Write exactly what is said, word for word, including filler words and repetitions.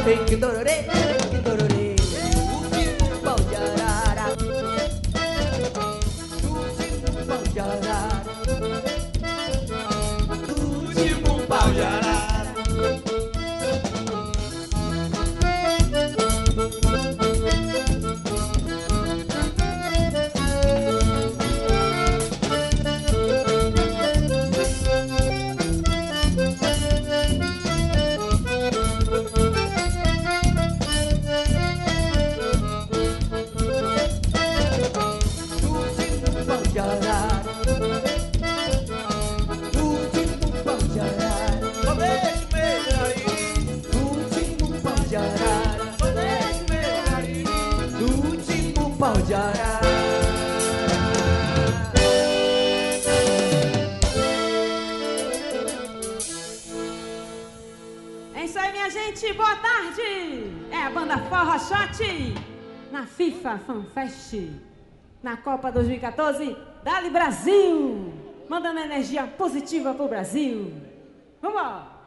que dororê, que dororê. O pau de arara, último pau de arara, último pau de arara. Pau de arara. É isso aí, minha gente, boa tarde! É a banda Forró Shot na FIFA Fan Fest, na Copa dois mil e quatorze, Dali Brasil! Mandando energia positiva pro Brasil. Vamos lá!